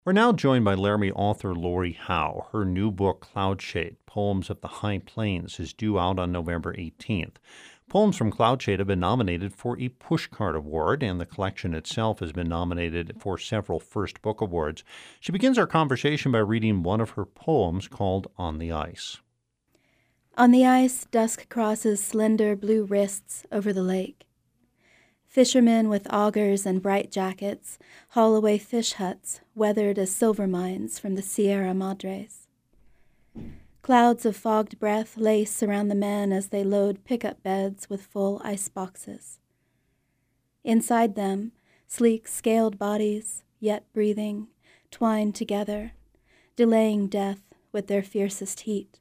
We're now joined by Laramie author Lori Howe. Her new book, Cloudshade, Poems of the High Plains, is due out on November 18th. Poems from Cloudshade have been nominated for a Pushcart Award, and the collection itself has been nominated for several First Book Awards. She begins our conversation by reading one of her poems called On the Ice. On the ice, dusk crosses slender blue wrists over the lake. Fishermen with augers and bright jackets haul away fish huts weathered as silver mines from the Sierra Madres. Clouds of fogged breath lace around the men as they load pickup beds with full ice boxes. Inside them, sleek scaled bodies, yet breathing, twine together, delaying death with their fiercest heat.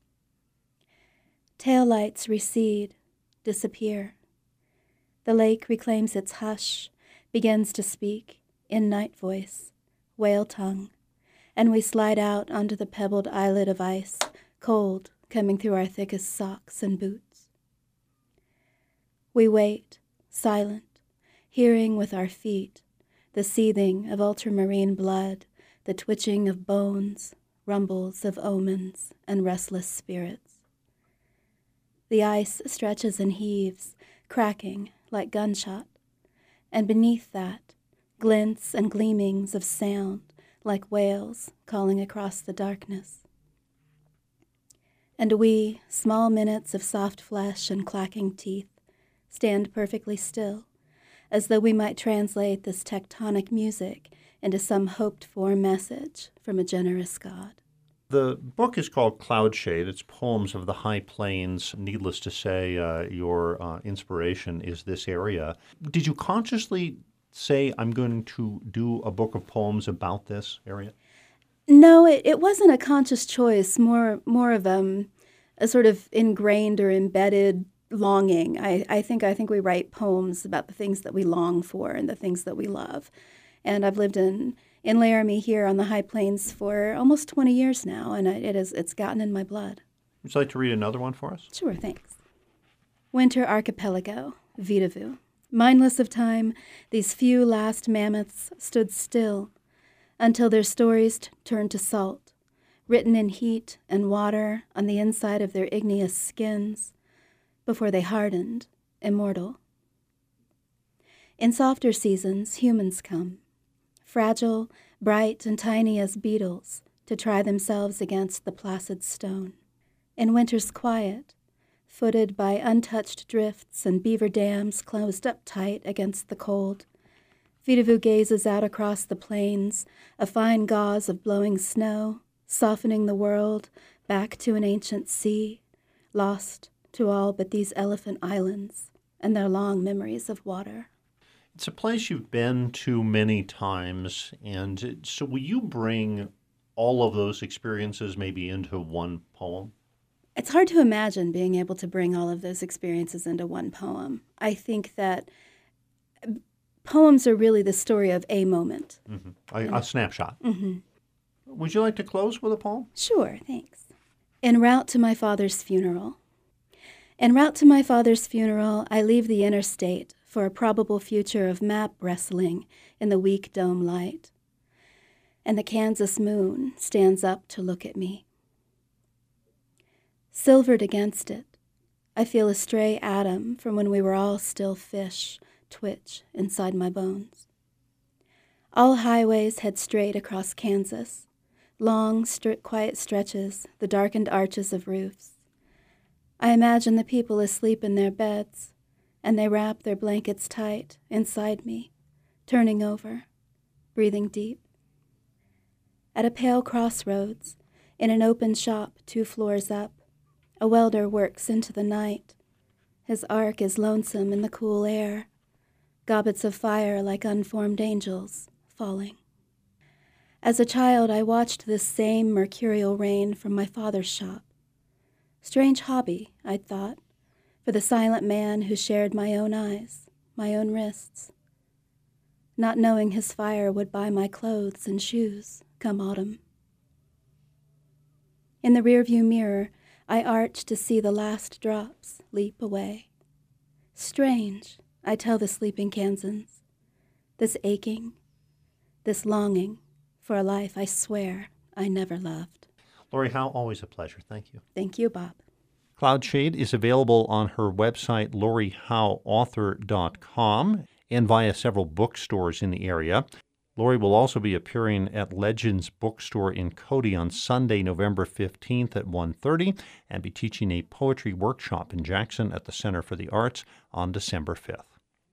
Taillights recede, disappear. The lake reclaims its hush, begins to speak, in night voice, whale tongue, and we slide out onto the pebbled islet of ice, cold, coming through our thickest socks and boots. We wait, silent, hearing with our feet the seething of ultramarine blood, the twitching of bones, rumbles of omens and restless spirits. The ice stretches and heaves, cracking like gunshot, and beneath that, glints and gleamings of sound like whales calling across the darkness. And we, small minutes of soft flesh and clacking teeth, stand perfectly still, as though we might translate this tectonic music into some hoped-for message from a generous God. The book is called Cloudshade. It's poems of the high plains. Needless to say, your inspiration is this area. Did you consciously say, I'm going to do a book of poems about this area? No, it wasn't a conscious choice, more of a sort of ingrained or embedded longing. I think we write poems about the things that we long for and the things that we love. And I've lived in Laramie here on the High Plains for almost 20 years now, and it's gotten in my blood. Would you like to read another one for us? Sure, thanks. Winter Archipelago, Vitavu. Mindless of time, these few last mammoths stood still until their stories turned to salt, written in heat and water on the inside of their igneous skins, before they hardened, immortal. In softer seasons, humans come, fragile, bright, and tiny as beetles, to try themselves against the placid stone. In winter's quiet, footed by untouched drifts and beaver dams closed up tight against the cold, Vitavu gazes out across the plains, a fine gauze of blowing snow, softening the world back to an ancient sea, lost to all but these elephant islands and their long memories of water. It's a place you've been to many times, and so will you bring all of those experiences maybe into one poem? It's hard to imagine being able to bring all of those experiences into one poem. I think that poems are really the story of a moment. Mm-hmm. A snapshot. Mm-hmm. Would you like to close with a poem? Sure, thanks. En route to my father's funeral. En route to my father's funeral, I leave the interstate for a probable future of map wrestling in the weak dome light. And the Kansas moon stands up to look at me. Silvered against it, I feel a stray atom from when we were all still fish twitch inside my bones. All highways head straight across Kansas, long, quiet stretches, the darkened arches of roofs. I imagine the people asleep in their beds, and they wrap their blankets tight inside me, turning over, breathing deep. At a pale crossroads, in an open shop 2 floors up, a welder works into the night. His arc is lonesome in the cool air, gobbets of fire like unformed angels falling. As a child, I watched this same mercurial rain from my father's shop. Strange hobby, I'd thought, for the silent man who shared my own eyes, my own wrists, not knowing his fire would buy my clothes and shoes come autumn. In the rearview mirror, I arch to see the last drops leap away. Strange, I tell the sleeping Kansans, this aching, this longing for a life I swear I never loved. Lori Howe, always a pleasure. Thank you. Thank you, Bob. Cloudshade is available on her website, lorihoweauthor.com, and via several bookstores in the area. Lori will also be appearing at Legends Bookstore in Cody on Sunday, November 15th at 1:30, and be teaching a poetry workshop in Jackson at the Center for the Arts on December 5th.